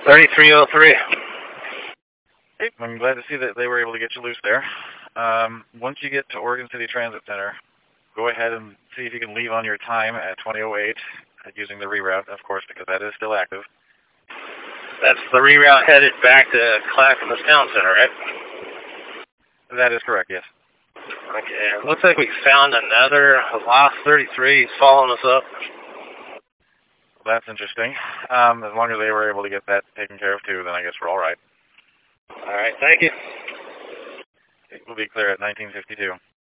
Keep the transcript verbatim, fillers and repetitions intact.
thirty-three oh three. Hey, I'm glad to see that they were able to get you loose there. Um, once you get to Oregon City Transit Center, go ahead and see if you can leave on your time at twenty oh eight using the reroute, of course, because that is still active. That's the reroute headed back to Clackamas Town Center, right? That is correct, yes. Okay, looks like we found another Lost thirty-three. He's following us up. That's interesting. Um, as long as they were able to get that taken care of too, then I guess we're all right. All right, thank you. We'll be clear at nineteen fifty-two.